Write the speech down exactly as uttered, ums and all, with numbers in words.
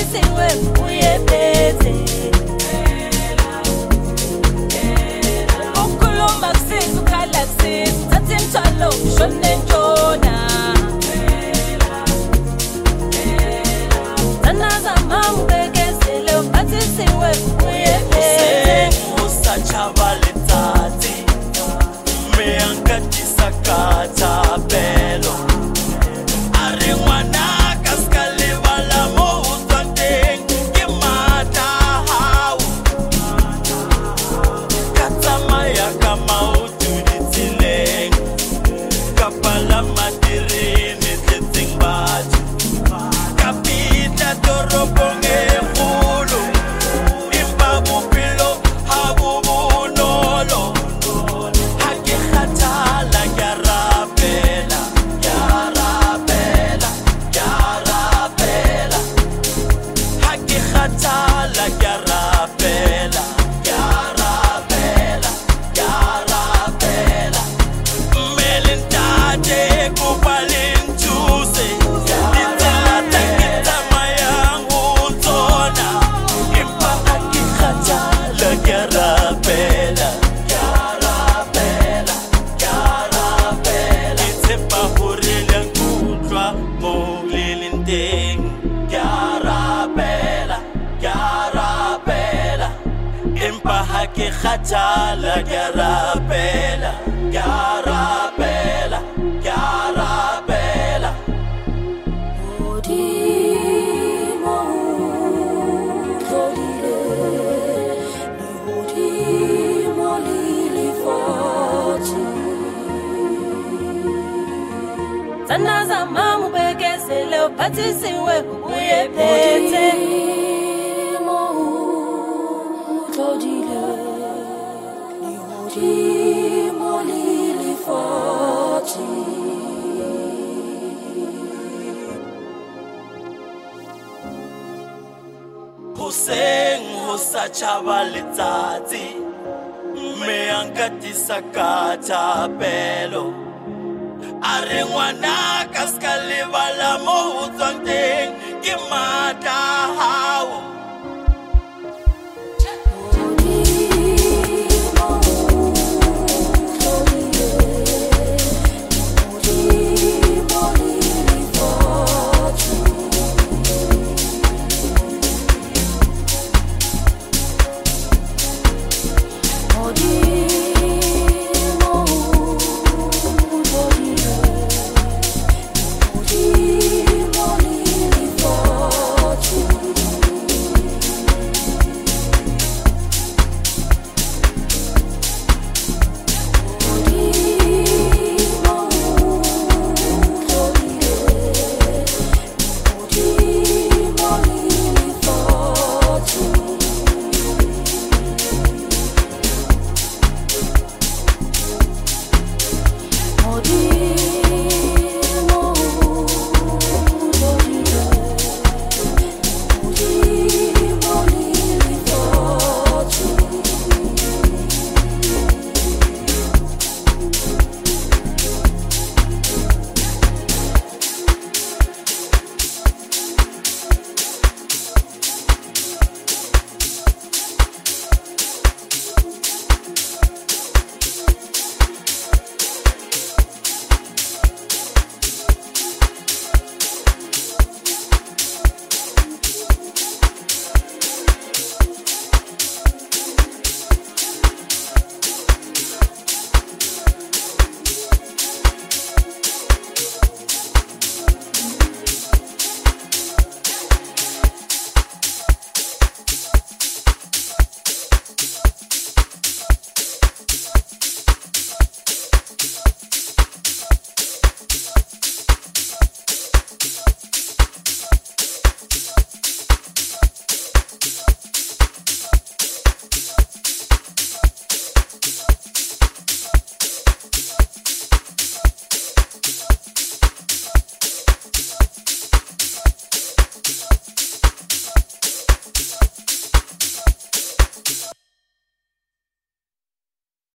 patisiwe uyephethe ukhuluma kusiza ukhala kusiza thatha imthwalo ushone ntshona zanaza mama ubekezele patisiwe uyephethe usachabale tati meankati sakata belo are ngwana ka ska lebala mo utswanteng ke mata hao ka tsamaya ka maoto ditseleng ka palama terene tletseng batho ka fihla toropong e kgolo empa bophelo ha bo bonolo ha ke kgathala ke a rapela ke a rapela ke a rapela ha ke kgathala ke a rapela ke a rapela ke a rapela mmele ntate kopa le nthuse ditsela tse ke tsamayang ho tsona empa ha ke kgathala ke a rapela ke a rapela ke a rapela ke tshepa hore le a nkutlwa moo le leng teng ke a rapela ke a rapela empa ha ke kgathala ke a rapela ke a rapela ke a rapela Modimo utlodile le hodimo le lefatshe zanaza mama ubekezele uphathisiwe uyephethe Modimo utlodile le hodimo le lefatshe hoseng ho sa tjhaba letsatsi mme a nkatisa ka thapelo a re ngwana ka ska lebala mo o tswang teng ke mata